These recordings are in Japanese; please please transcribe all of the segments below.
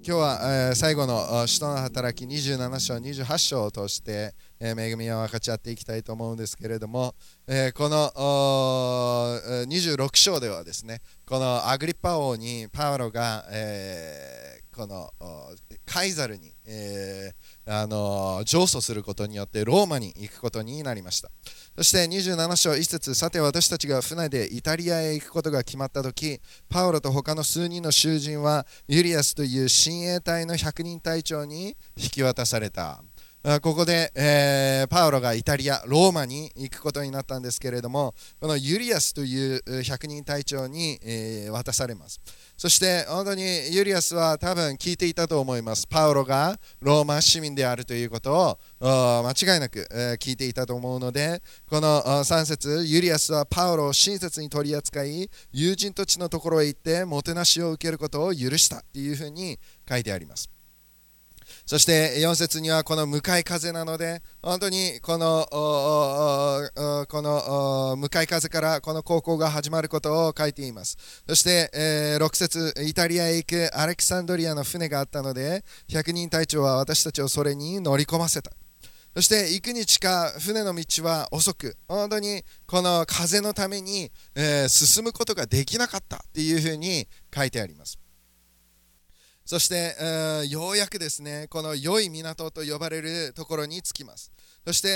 今日は、最後の使徒の働き27章28章を通して、恵みを分かち合っていきたいと思うんですけれども、この26章ではですね、このアグリッパ王にパウロが、このカイザルに、上訴することによってローマに行くことになりました。そして27章1節、さて私たちが船でイタリアへ行くことが決まったとき、パウロと他の数人の囚人はユリアスという親衛隊の100人隊長に引き渡された。ここで、パウロがイタリア、ローマに行くことになったんですけれども、このユリアスという100人隊長に、渡されます。そして本当にユリアスは多分聞いていたと思います。パウロがローマ市民であるということを間違いなく、聞いていたと思うので、この3節、ユリアスはパウロを親切に取り扱い、友人たちのところへ行ってもてなしを受けることを許したというふうに書いてあります。そして4節にはこの向かい風なので、本当にこの向かい風からこの航行が始まることを書いています。そして、6節、イタリアへ行くアレキサンドリアの船があったので、100人隊長は私たちをそれに乗り込ませた。そして幾日か船の道は遅く、本当にこの風のために、進むことができなかったというふうに書いてあります。そして、ようやくですね、この良い港と呼ばれるところに着きます。そして、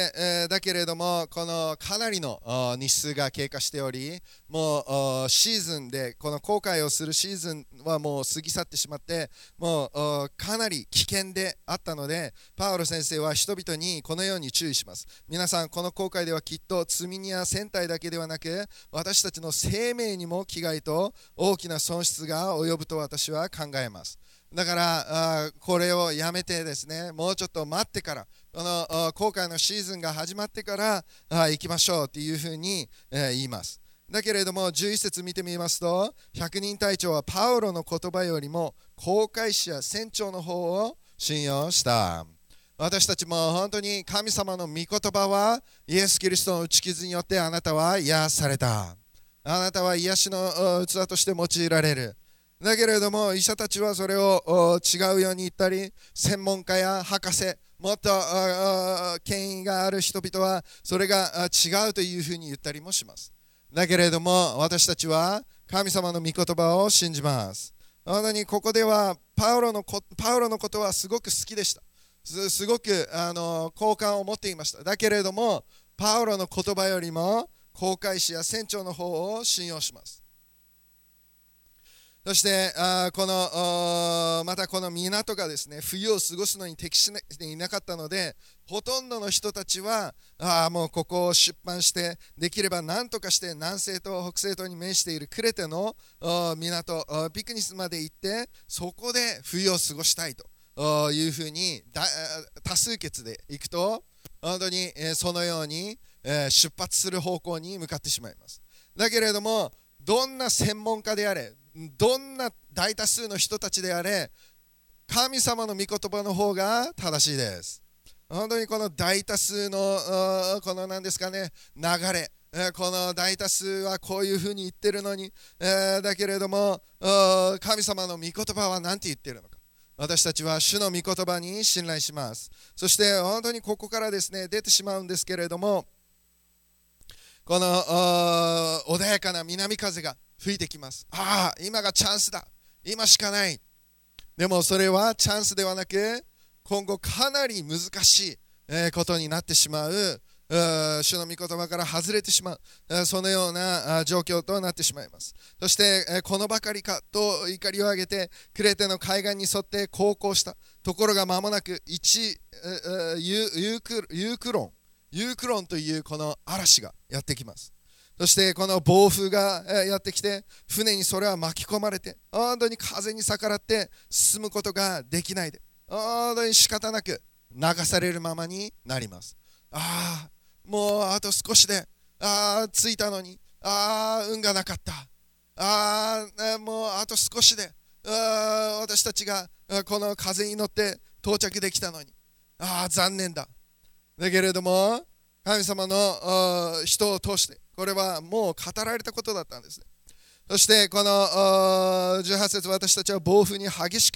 だけれども、このかなりの日数が経過しており、もうシーズンで、この航海をするシーズンはもう過ぎ去ってしまって、もうかなり危険であったので、パウロ先生は人々にこのように注意します。皆さん、この航海ではきっと積み荷や船体だけではなく、私たちの生命にも危害と大きな損失が及ぶと私は考えます。だからこれをやめてですね、もうちょっと待ってから、この航海のシーズンが始まってから行きましょうというふうに言います。だけれども11節見てみますと、100人隊長はパウロの言葉よりも航海士や船長の方を信用した。私たちも本当に神様の御言葉はイエス・キリストの打ち傷によってあなたは癒された。あなたは癒しの器として用いられる。だけれども医者たちはそれを違うように言ったり、専門家や博士、もっと権威がある人々はそれが違うというふうに言ったりもします。だけれども私たちは神様の御言葉を信じます。本当にここではパウロのことはすごく好きでした。すごく好感を持っていました。だけれどもパウロの言葉よりも航海士や船長の方を信用します。そしてまたこの港がですね、冬を過ごすのに適していなかったので、ほとんどの人たちはもうここを出版して、できれば何とかして南西と北西とに面しているクレテの港ピクニスまで行って、そこで冬を過ごしたいというふうに多数決で行くと、本当にそのように出発する方向に向かってしまいます。だけれどもどんな専門家であれ、どんな大多数の人たちであれ、神様の御言葉の方が正しいです。本当にこの大多数のこの何ですかね、流れ、この大多数はこういうふうに言ってるのに、だけれども神様の御言葉は何て言ってるのか。私たちは主の御言葉に信頼します。そして本当にここからですね出てしまうんですけれども、この穏やかな南風が吹いてきます。今がチャンスだ、今しかない。でもそれはチャンスではなく、今後かなり難しいことになってしまう、主の御言葉から外れてしまう、そのような状況となってしまいます。そしてこのばかりかと怒りを上げてクレテの海岸に沿って航行したところが、間もなくユークロンというこの嵐がやってきます。そしてこの暴風がやってきて、船にそれは巻き込まれて、本当に風に逆らって進むことができないで、本当に仕方なく流されるままになります。もうあと少しで着いたのに運がなかった。もうあと少しで私たちがこの風に乗って到着できたのに、残念だ。だけれども神様の人を通してこれはもう語られたことだったんですね。そしてこの18節、私たちは暴風に激しく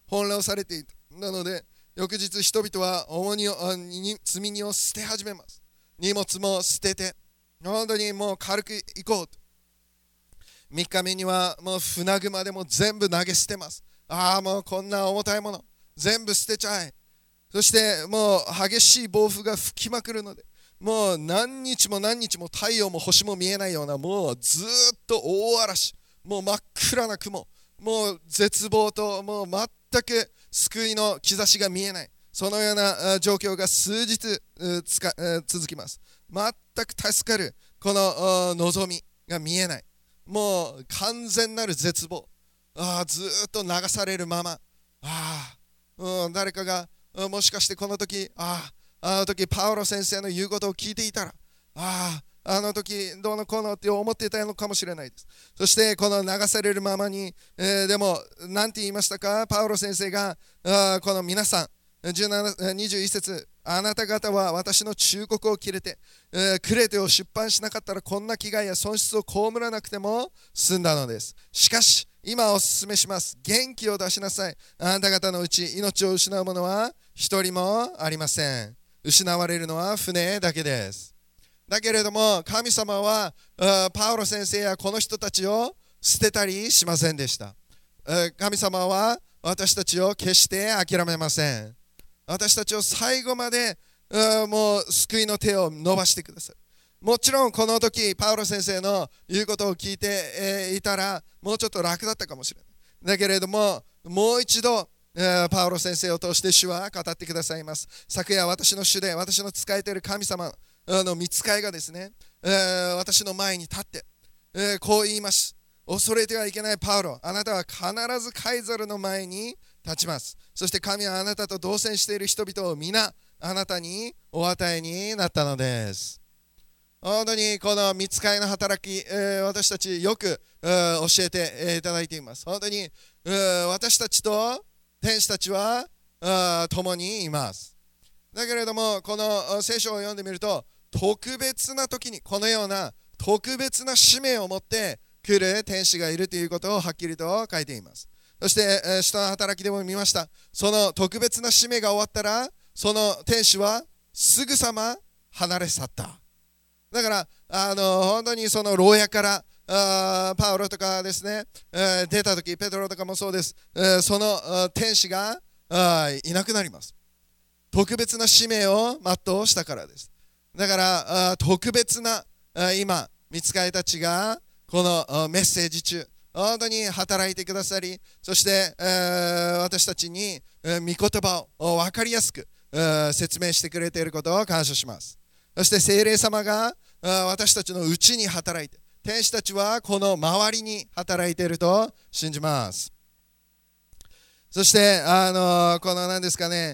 翻弄されていた。なので翌日人々は積み荷を捨て始めます。荷物も捨てて、本当にもう軽く行こうと。3日目にはもう船具までも全部投げ捨てます。もうこんな重たいもの全部捨てちゃえ。そしてもう激しい暴風が吹きまくるので、もう何日も何日も太陽も星も見えないような、もうずっと大嵐、もう真っ暗な雲、もう絶望と、もう全く救いの兆しが見えない、そのような状況が数日続きます。全く助かるこの望みが見えない、もう完全なる絶望、ずっと流されるまま、誰かがもしかしてこの時、あの時パウロ先生の言うことを聞いていたら、あの時どうのこうのって思っていたのかもしれないです。そしてこの流されるままに、でも何て言いましたか、パウロ先生がこの皆さん、21節、あなた方は私の忠告を切れて、クレテを出版しなかったらこんな危害や損失を被らなくても済んだのです。しかし今お勧めします。元気を出しなさい。あなた方のうち命を失う者は一人もありません。失われるのは船だけです。だけれども神様はパウロ先生やこの人たちを捨てたりしませんでした。神様は私たちを決して諦めません。私たちを最後までもう救いの手を伸ばしてください。もちろんこの時パウロ先生の言うことを聞いていたらもうちょっと楽だったかもしれない。だけれどももう一度パウロ先生を通して主は語ってくださいます。昨夜私の主で私の仕えている神様の御使いがですね、私の前に立って、こう言います。恐れてはいけないパウロ、あなたは必ずカイザルの前に立ちます。そして神はあなたと同棲している人々を皆あなたにお与えになったのです。本当にこの御使いの働き、私たちよく教えていただいています。本当に私たちと天使たちは共にいます。だけれどもこの聖書を読んでみると、特別な時にこのような特別な使命を持って来る天使がいるということをはっきりと書いています。そして使徒の働きでも見ました。その特別な使命が終わったらその天使はすぐさま離れ去った。だから本当にその牢屋からパウロとかですね、出た時、ペトロとかもそうです、その天使がいなくなります。特別な使命を全うしたからです。だから特別な今御使いたちがこのメッセージ中本当に働いてくださり、そして、私たちに御言葉を分かりやすく説明してくれていることを感謝します。そして聖霊様が私たちのうちに働いて、天使たちはこの周りに働いていると信じます。そしてこの何ですかね、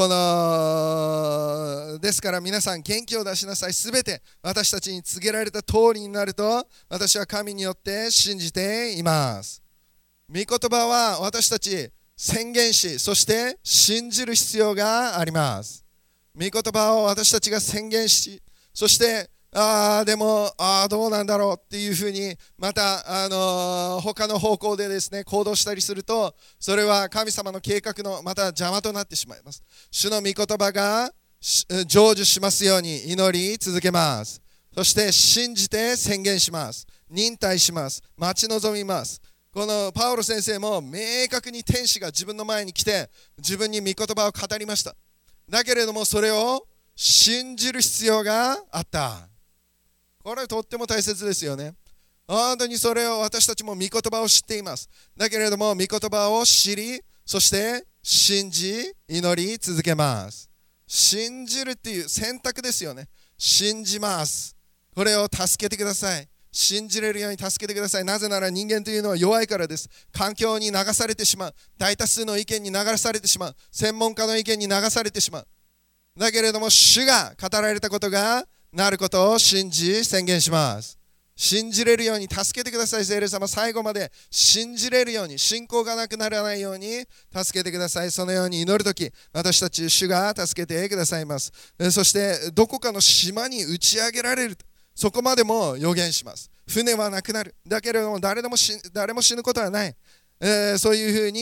ですから皆さん元気を出しなさい。すべて私たちに告げられた通りになると私は神によって信じています。御言葉は私たち宣言し、そして信じる必要があります。御言葉を私たちが宣言し、そしてでもどうなんだろうっていうふうにまた他の方向でですね行動したりすると、それは神様の計画のまた邪魔となってしまいます。主の御言葉が成就しますように祈り続けます。そして信じて宣言します。忍耐します。待ち望みます。このパウロ先生も明確に天使が自分の前に来て自分に御言葉を語りました。だけれどもそれを信じる必要があった。これはとっても大切ですよね。本当にそれを私たちも御言葉を知っています。だけれども御言葉を知り、そして信じ祈り続けます。信じるっていう選択ですよね。信じます。これを助けてください。信じれるように助けてください。なぜなら人間というのは弱いからです。環境に流されてしまう。大多数の意見に流されてしまう。専門家の意見に流されてしまう。だけれども主が語られたことがなることを信じ宣言します。信じれるように助けてください。聖霊様、最後まで信じれるように、信仰がなくならないように助けてください。そのように祈るとき、私たち主が助けてくださいます。そしてどこかの島に打ち上げられる、そこまでも予言します。船はなくなる。だけれども誰も死ぬことはない。そういうふうに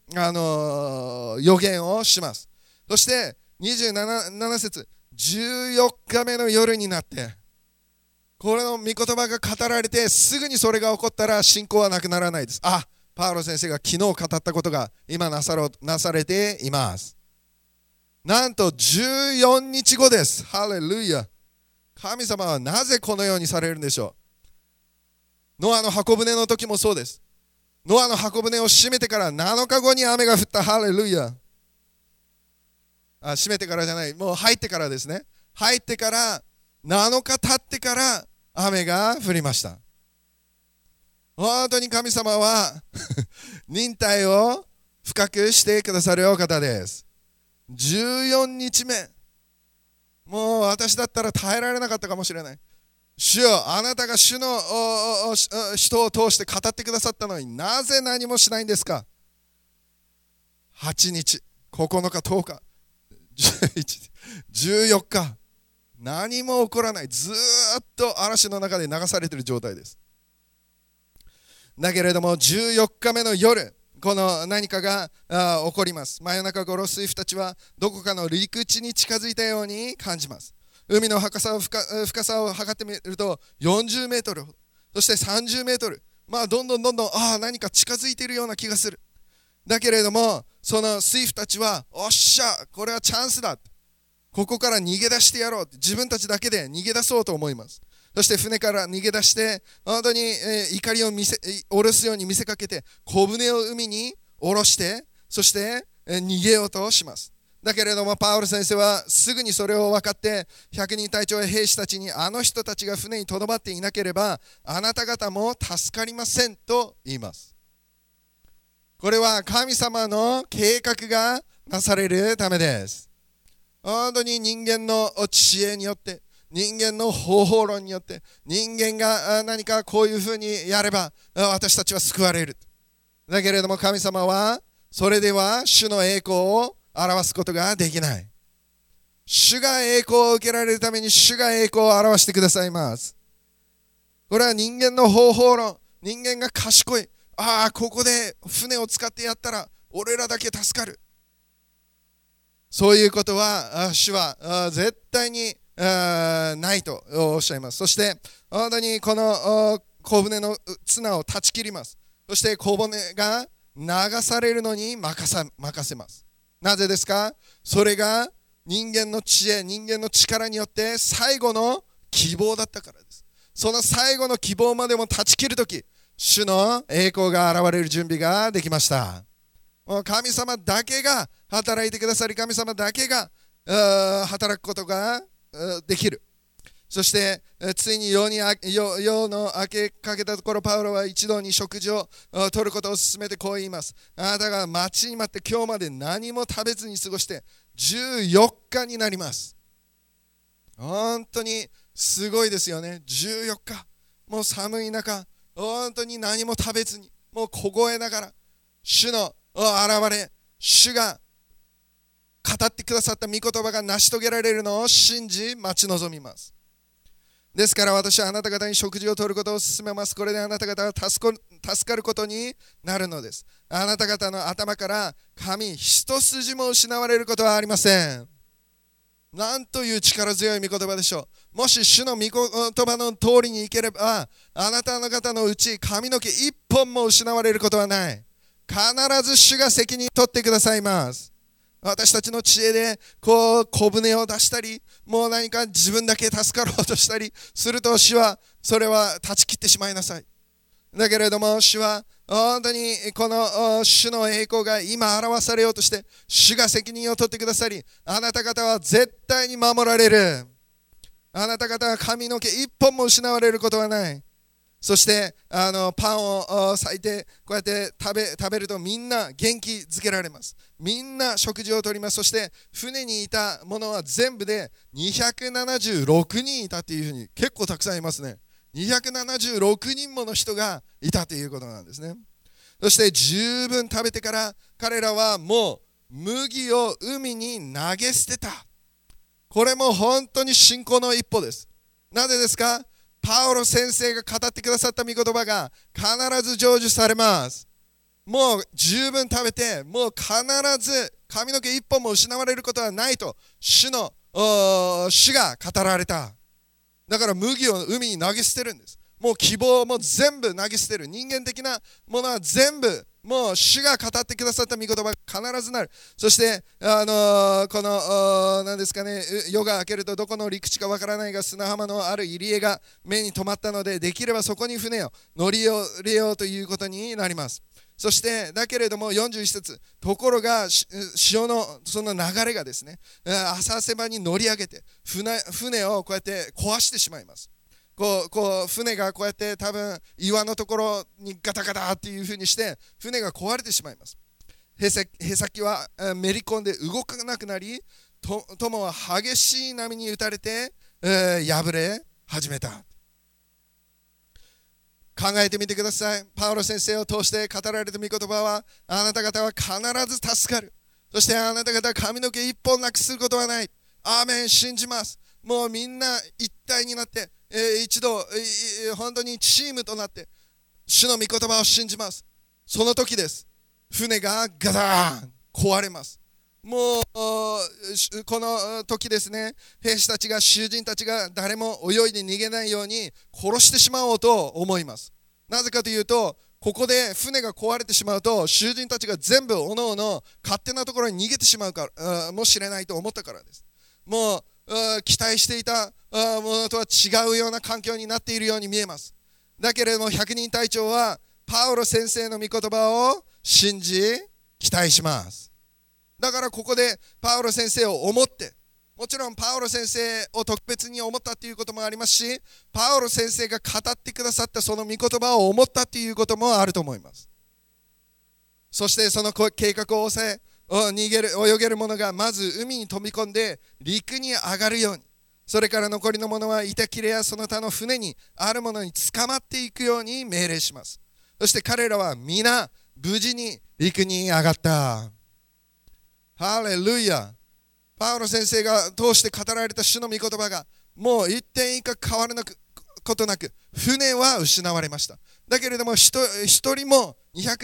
予言をします。そして27節、14日目の夜になって、これの御言葉が語られて、すぐにそれが起こったら信仰はなくならないです。パウロ先生が昨日語ったことが今なされています。なんと14日後です。ハレルヤ。神様はなぜこのようにされるんでしょう。ノアの箱舟の時もそうです。ノアの箱舟を閉めてから7日後に雨が降った。ハレルヤ。閉めてからじゃない、もう入ってからですね。入ってから7日経ってから雨が降りました。本当に神様は忍耐を深くしてくださるお方です。14日目、もう私だったら耐えられなかったかもしれない。主よ、あなたが主の人を通して語ってくださったのになぜ何もしないんですか。8日、9日、10日、11、14日、何も起こらない。ずーっと嵐の中で流されている状態です。だけれども14日目の夜、この何かが起こります。真夜中頃、水夫たちはどこかの陸地に近づいたように感じます。海の深さを測ってみると40メートル、そして30メートル、どんどん何か近づいているような気がする。だけれどもその水夫たちは、おっしゃ、これはチャンスだ、ここから逃げ出してやろう、自分たちだけで逃げ出そうと思います。そして船から逃げ出して、本当に怒りを下ろすように見せかけて、小舟を海に下ろして、そして逃げようとします。だけれどもパウロ先生はすぐにそれを分かって、100人隊長や兵士たちに、あの人たちが船にとどまっていなければあなた方も助かりませんと言います。これは神様の計画がなされるためです。本当に人間の知恵によって、人間の方法論によって、人間が何かこういうふうにやれば私たちは救われる。だけれども神様はそれでは主の栄光を表すことができない。主が栄光を受けられるために主が栄光を表してくださいます。これは人間の方法論、人間が賢い、ここで船を使ってやったら俺らだけ助かる、そういうことは主は絶対にないとおっしゃいます。そして本当にこの小舟の綱を断ち切ります。そして小舟が流されるのに任せます。なぜですか。それが人間の知恵、人間の力によって最後の希望だったからです。その最後の希望までも断ち切るとき、主の栄光が現れる準備ができました。神様だけが働いてくださり、神様だけが働くことができる。そしてついに夜の明けかけたところ、パウロは一度に食事を取ることを勧めてこう言います。あなたが待ちに待って今日まで何も食べずに過ごして14日になります。本当にすごいですよね。14日、もう寒い中、本当に何も食べずに、もう凍えながら主の現れ、主が語ってくださった御言葉が成し遂げられるのを信じ待ち望みます。ですから私はあなた方に食事を取ることを勧めます。これであなた方は助かることになるのです。あなた方の頭から髪一筋も失われることはありません。なんという力強い御言葉でしょう。もし主の御言葉の通りに生ければ、あなた方のうち髪の毛一本も失われることはない。必ず主が責任を取ってくださいます。私たちの知恵で小舟を出したり、もう何か自分だけ助かろうとしたりすると、主はそれは断ち切ってしまいなさい。だけれども主は本当にこの主の栄光が今表されようとして、主が責任を取ってくださり、あなた方は絶対に守られる。あなた方は髪の毛一本も失われることはない。そしてパンを裂いてこうやって食べるとみんな元気づけられます。みんな食事をとります。そして船にいたものは全部で276人いたというふうに、結構たくさんいますね。276人もの人がいたということなんですね。そして十分食べてから彼らはもう麦を海に投げ捨てた。これも本当に信仰の一歩です。なぜですか。パウロ先生が語ってくださった御言葉が必ず成就されます。 もう十分食べて、もう必ず髪の毛一本も失われることはないと主が語られた。だから麦を海に投げ捨てるんです。もう希望も全部投げ捨てる。人間的なものは全部、もう主が語ってくださった御言葉が必ずなる。そして、この何ですかね、夜が明けるとどこの陸地かわからないが砂浜のある入り江が目に留まったので、できればそこに船を乗り入れようということになります。そしてだけれども41節、ところが潮のその流れがですね、浅瀬場に乗り上げて船をこうやって壊してしまいます。こう船がこうやって多分岩のところにガタガタっていう風にして船が壊れてしまいます。へさきはめり込んで動かなくなり、友は激しい波に打たれて、破れ始めた。考えてみてください。パウロ先生を通して語られた御言葉は、あなた方は必ず助かる。そしてあなた方は髪の毛一本なくすることはない。アーメン、信じます。もうみんな一体になって、一度本当にチームとなって主の御言葉を信じます。その時です。船がガターン壊れます。もうこの時ですね、兵士たちが、囚人たちが誰も泳いで逃げないように殺してしまおうと思います。なぜかというと、ここで船が壊れてしまうと囚人たちが全部おのおの勝手なところに逃げてしまうからもしれないと思ったからです。もう期待していたものとは違うような環境になっているように見えます。だけれども百人隊長はパウロ先生の御言葉を信じ期待します。だからここでパウロ先生を思って、もちろんパウロ先生を特別に思ったということもありますし、パウロ先生が語ってくださったその御言葉を思ったということもあると思います。そしてその計画を抑え泳げる者がまず海に飛び込んで陸に上がるように、それから残りの者は板切れやその他の船にあるものに捕まっていくように命令します。そして彼らは皆無事に陸に上がった。ハレルヤ。パウロ先生が通して語られた主の御言葉がもう一点以下変わることなく、船は失われました。だけれども一人も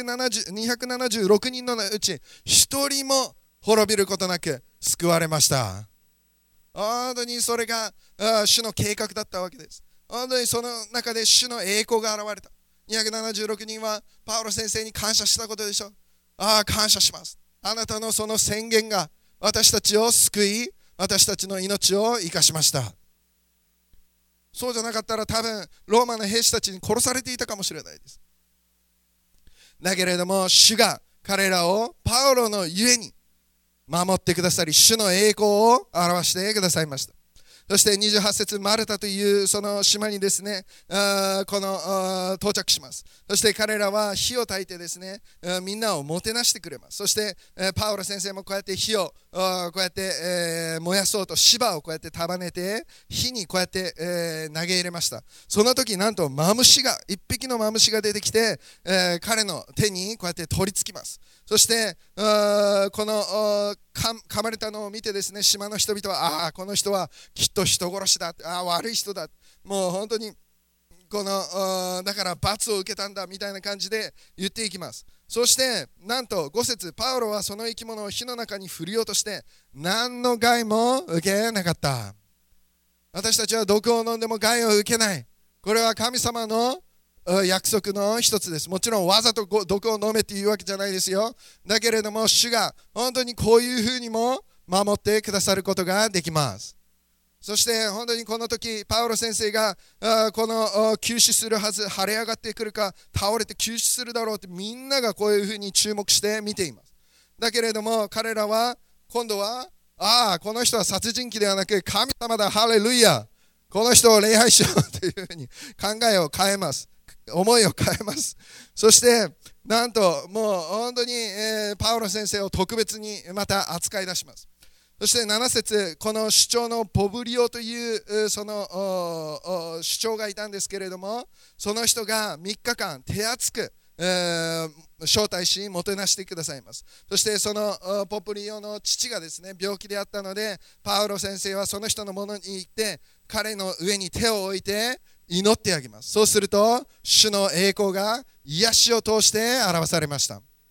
276人のうち一人も滅びることなく救われました。本当にそれが主の計画だったわけです。本当にその中で主の栄光が現れた。276人はパウロ先生に感謝したことでしょう。感謝します。あなたのその宣言が私たちを救い、私たちの命を生かしました。そうじゃなかったら多分ローマの兵士たちに殺されていたかもしれないです。だけれども主が彼らをパウロのゆえに守ってくださり、主の栄光を表してくださいました。そして28節、マルタというその島にですね、到着します。そして彼らは火を焚いてですね、みんなをもてなしてくれます。そしてパウロ先生もこうやって火をこうやって燃やそうと芝をこうやって束ねて火にこうやって投げ入れました。その時なんと一匹のマムシが出てきて彼の手にこうやって取り付きます。そしてこの噛まれたのを見てですね、島の人々はこの人はきっと人殺しだ、悪い人だ、もう本当にだから罰を受けたんだみたいな感じで言っていきます。そしてなんと5節、パウロはその生き物を火の中に振り落として何の害も受けなかった。私たちは毒を飲んでも害を受けない。これは神様の約束の一つです。もちろんわざと毒を飲めっていうわけじゃないですよ。だけれども主が本当にこういうふうにも守ってくださることができます。そして本当にこの時パウロ先生がこの急死するはず、腫れ上がってくるか倒れて急死するだろうってみんながこういうふうに注目して見ています。だけれども彼らは今度はこの人は殺人鬼ではなく神様だ、ハレルヤ、この人を礼拝しようというふうに考えを変えます。思いを変えます。そしてなんともう本当にパウロ先生を特別にまた扱い出します。そして7節、この主招のポブリオというその主招がいたんですけれども、その人が3日間手厚く招待しもてなしてくださいます。そしてそのポブリオの父がですね病気であったので、パウロ先生はその人のものに行って彼の上に手を置いて祈ってあげます。そうすると主の栄光が癒しを通して表されました。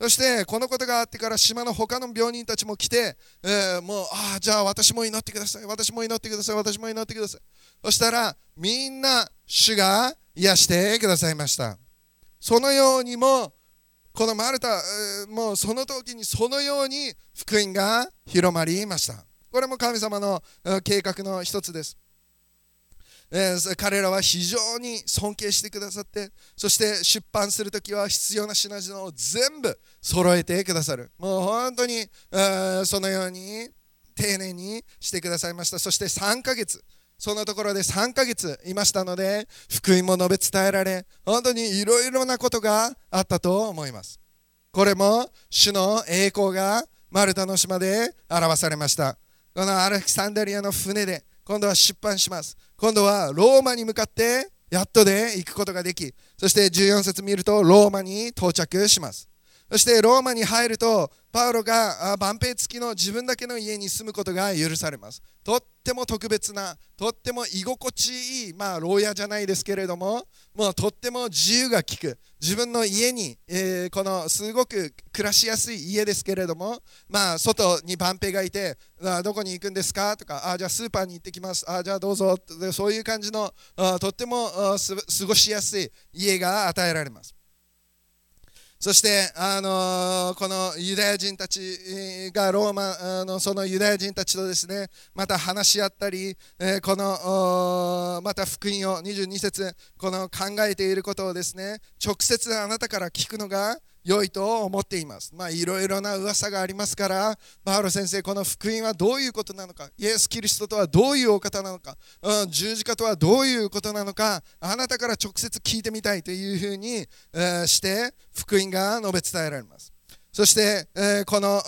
そしてこのことがあってから島の他の病人たちも来て、もうじゃあ私も祈ってください、私も祈ってください、私も祈ってください。そしたらみんな主が癒してくださいました。そのようにもこのマルタ、もうその時にそのように福音が広まりました。これも神様の計画の一つです。彼らは非常に尊敬してくださって、そして出版するときは必要な品々を全部揃えてくださる。もう本当にそのように丁寧にしてくださいました。そして3ヶ月、そのところで3ヶ月いましたので、福音も述べ伝えられ、本当にいろいろなことがあったと思います。これも主の栄光がマルタの島で表されました。このアレキサンドリアの船で今度は出版します。今度はローマに向かってやっとで行くことができ、そして14節見るとローマに到着します。そしてローマに入るとパウロが万兵付きの自分だけの家に住むことが許されます。とっても特別な、とっても居心地いい、牢屋じゃないですけれども、もうとっても自由が利く自分の家に、このすごく暮らしやすい家ですけれども、外に万兵がいて、どこに行くんですかとか、じゃあスーパーに行ってきます、じゃあどうぞ、そういう感じのとっても過ごしやすい家が与えられます。そして、このユダヤ人たちがローマのそのユダヤ人たちとですね、また話し合ったり、このまた福音を22節この考えていることをですね、直接あなたから聞くのが良いと思っています。いろいろな噂がありますから、パウロ先生、この福音はどういうことなのか、イエス・キリストとはどういうお方なのか、十字架とはどういうことなのか、あなたから直接聞いてみたいというふうに、して福音が述べ伝えられます。そして、この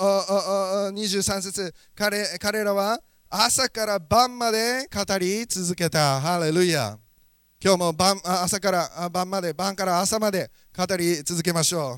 23節彼らは朝から晩まで語り続けた。ハレルヤ。今日も朝から晩まで、晩から朝まで語り続けましょう。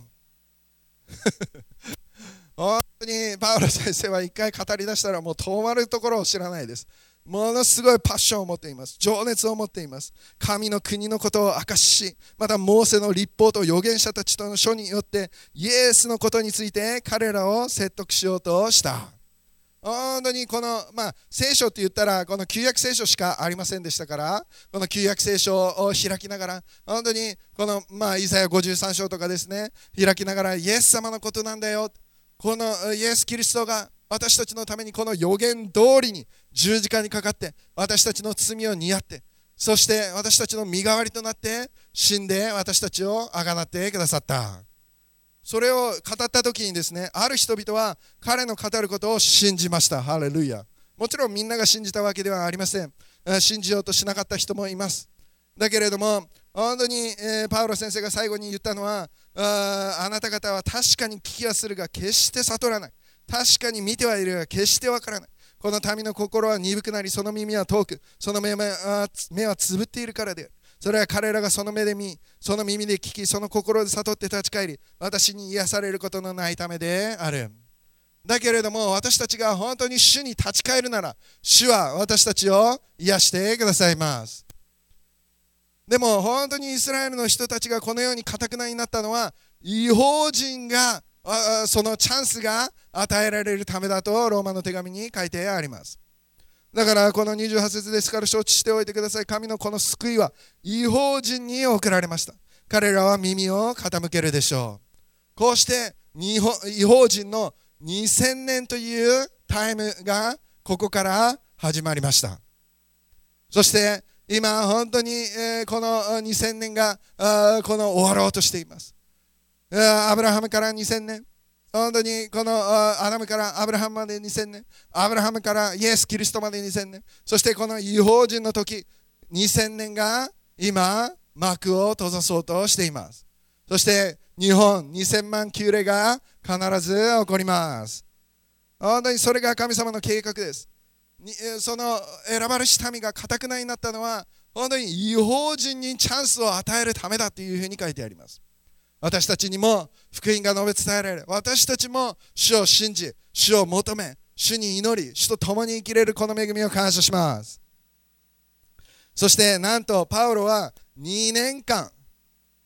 本当にパウロ先生は一回語り出したらもう止まるところを知らないです。ものすごいパッションを持っています。情熱を持っています。神の国のことを明かし、またモーセの律法と預言者たちとの書によってイエスのことについて彼らを説得しようとした。本当にこの、聖書って言ったらこの旧約聖書しかありませんでしたから、この旧約聖書を開きながら、本当にこの、イザヤ53章とかですね、開きながらイエス様のことなんだよ、このイエス・キリストが私たちのためにこの預言通りに十字架にかかって私たちの罪を担って、そして私たちの身代わりとなって死んで私たちをあがなってくださった。それを語った時にですね、ある人々は彼の語ることを信じました。ハレルヤ。もちろんみんなが信じたわけではありません。信じようとしなかった人もいます。だけれども本当に、パウロ先生が最後に言ったのは、あなた方は確かに聞きはするが決して悟らない、確かに見てはいるが決してわからない。この民の心は鈍くなり、その耳は遠く、その目はつぶっているからである。それは彼らがその目で見、その耳で聞き、その心で悟って立ち返り、私に癒されることのないためである。だけれども私たちが本当に主に立ち返るなら、主は私たちを癒してくださいます。でも本当にイスラエルの人たちがこのように堅なになったのは、異邦人がそのチャンスが与えられるためだとローマの手紙に書いてあります。だからこの28節ですから承知しておいてください。神のこの救いは異邦人に送られました。彼らは耳を傾けるでしょう。こうして異邦人の2000年というタイムがここから始まりました。そして今本当にこの2000年がこの終わろうとしています。アブラハムから2000年、本当にこのアダムからアブラハムまで2000年、アブラハムからイエス・キリストまで2000年、そしてこの異邦人の時2000年が今幕を閉ざそうとしています。そして日本2000万旧礼が必ず起こります。本当にそれが神様の計画です。その選ばれし民が堅くなになったのは本当に異邦人にチャンスを与えるためだというふうに書いてあります。私たちにも福音が述べ伝えられ、私たちも主を信じ、主を求め、主に祈り、主と共に生きれるこの恵みを感謝します。そしてなんとパウロは2年間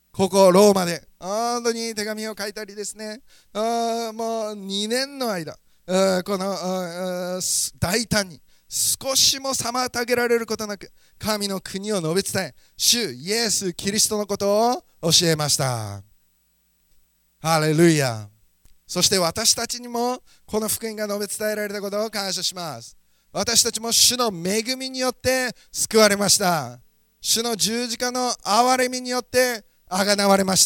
ここローマで本当に手紙を書いたりですね、もう2年の間、この大胆に少しも妨げられることなく神の国を述べ伝え、主イエス・キリストのことを教えました。ハレルヤ。そして私たちにもこの福音が述べ伝えられたことを感謝します。私たちも主の恵みによって救われました。主の十字架の憐れみによってあがなわれました。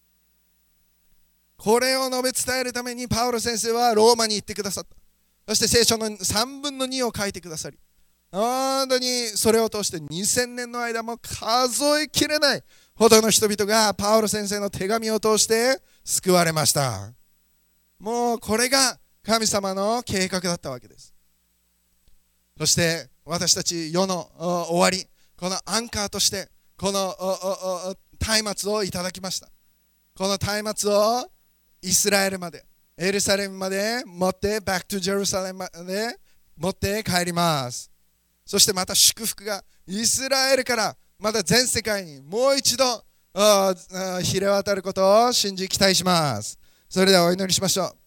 これを述べ伝えるためにパウロ先生はローマに行ってくださった。そして聖書の3分の2を書いてくださり、本当にそれを通して2000年の間も数えきれないほどの人々がパウロ先生の手紙を通して救われました。もうこれが神様の計画だったわけです。そして私たち世の終わり、このアンカーとしてこの松明をいただきました。この松明をイスラエルまで、エルサレムまで持って、バックトゥジェルサレムまで持って帰ります。そしてまた祝福がイスラエルからまた全世界にもう一度ひれ渡ることを信じ期待します。それではお祈りしましょう。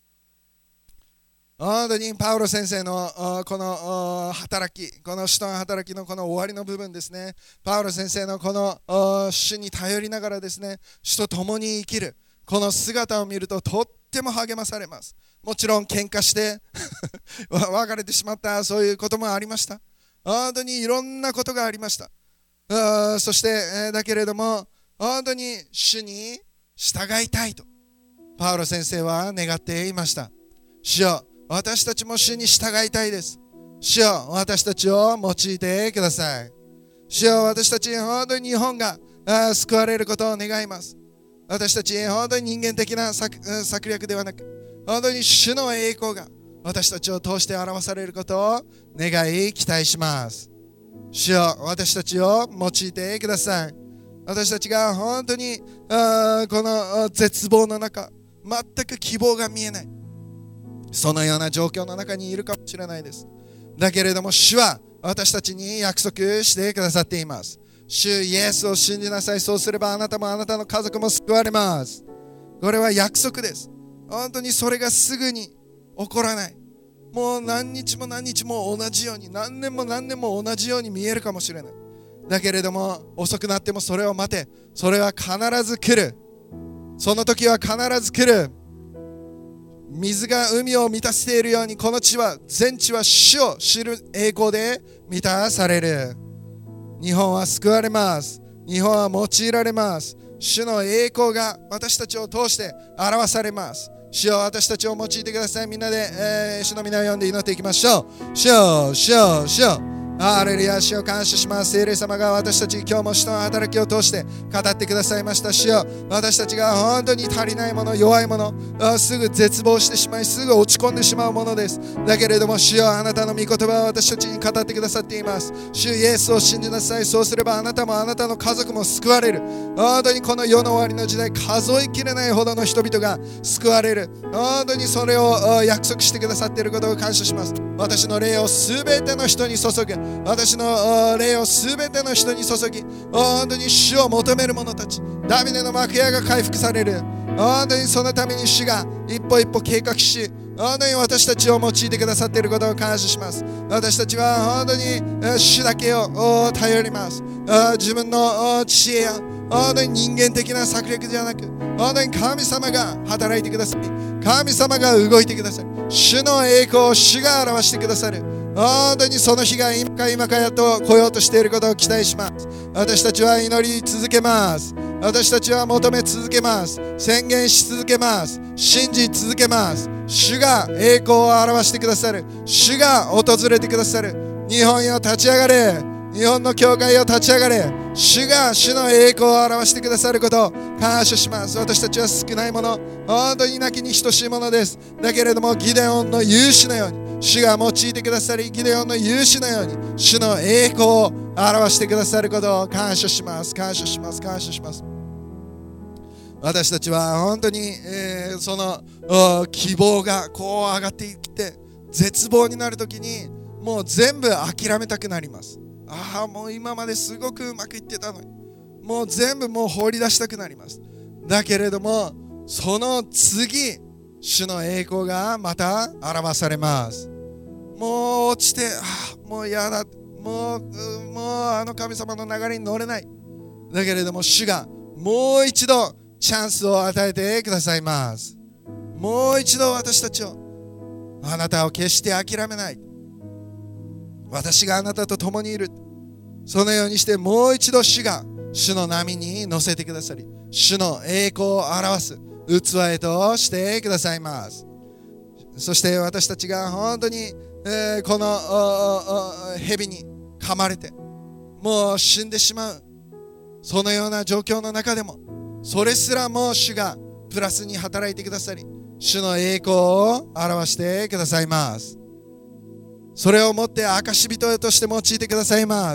本当にパウロ先生のこの働き、この使徒の働きのこの終わりの部分ですね。パウロ先生のこの主に頼りながらですね、主と共に生きるこの姿を見るととっても励まされます。もちろん喧嘩して別れてしまったそういうこともありました。本当にいろんなことがありました。そして、だけれども本当に主に従いたいとパウロ先生は願っていました。主よ、私たちも主に従いたいです。主よ、私たちを用いてください。主よ、私たち本当に日本が救われることを願います。私たち本当に人間的な策略ではなく、本当に主の栄光が私たちを通して表されることを願い期待します。主よ、私たちを用いてください。私たちが本当にこの絶望の中、全く希望が見えない、そのような状況の中にいるかもしれないです。だけれども主は私たちに約束してくださっています。主イエスを信じなさい。そうすればあなたもあなたの家族も救われます。これは約束です。本当にそれがすぐに起こらない。もう何日も何日も同じように、何年も何年も同じように見えるかもしれない。だけれども遅くなってもそれを待て。それは必ず来る。その時は必ず来る。水が海を満たしているように、この地は、全地は主を知る栄光で満たされる。日本は救われます。日本は用いられます。主の栄光が私たちを通して表されます。主よ、私たちを用いてください。みんなで、主の皆を呼んで祈っていきましょう。主よ、主よ、主よ。ハレルヤ。主を感謝します。聖霊様が私たち今日も主の働きを通して語ってくださいました。主よ、私たちが本当に足りないもの、弱いもの、すぐ絶望してしまい、すぐ落ち込んでしまうものです。だけれども主よ、あなたの御言葉は私たちに語ってくださっています。主イエスを信じなさい。そうすればあなたもあなたの家族も救われる。本当にこの世の終わりの時代、数えきれないほどの人々が救われる。本当にそれを約束してくださっていることを感謝します。私の霊をすべての人に注ぐ。私の霊をすべての人に注ぎ、本当に主を求める者たち、ダビデの幕屋が回復される。本当にそのために主が一歩一歩計画し、本当に私たちを用いてくださっていることを感謝します。私たちは本当に主だけを頼ります。自分の知恵や本当に人間的な策略ではなく、本当に神様が働いてくださり、神様が動いてくださる。主の栄光を主が表してくださる。本当にその日が今かやと来ようとしていることを期待します。私たちは祈り続けます。私たちは求め続けます。宣言し続けます。信じ続けます。主が栄光を表してくださる。主が訪れてくださる。日本よ立ち上がれ。日本の教会を立ち上がれ。主が主の栄光を表してくださることを感謝します。私たちは少ないもの、本当になきに等しいものです。だけれどもギデオンの勇士のように主が用いてくださり、ギデオンの勇士のように主の栄光を表してくださることを感謝します。感謝します。感謝します。私たちは本当に、その希望がこう上がっていって絶望になるときにもう全部諦めたくなります。もう今まですごくうまくいってたのに、 もう全部もう放り出したくなります。だけれどもその次、主の栄光がまた表されます。もう落ちて、もう嫌だ、もうあの神様の流れに乗れない。だけれども主がもう一度チャンスを与えてくださいます。もう一度私たちを、あなたを決して諦めない、私があなたと共にいる、そのようにしてもう一度主が主の波に乗せてくださり、主の栄光を表す器へとしてくださいます。そして私たちが本当に、この蛇に噛まれてもう死んでしまう、そのような状況の中でも、それすらも主がプラスに働いてくださり、主の栄光を表してくださいます。それをもって証人として用いてくださいます。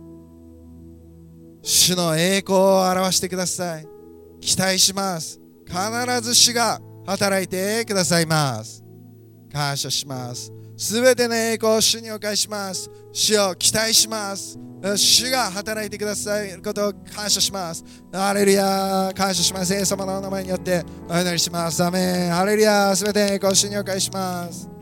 主の栄光を表してください。期待します。必ず主が働いてくださいます。感謝します。すべての栄光を主にお返しします。主を期待します。主が働いてくださることを感謝します。ハレルヤ、感謝します。イエス様のお名前によってお祈りします。アメン。ハレルヤ、すべての栄光を主にお返しします。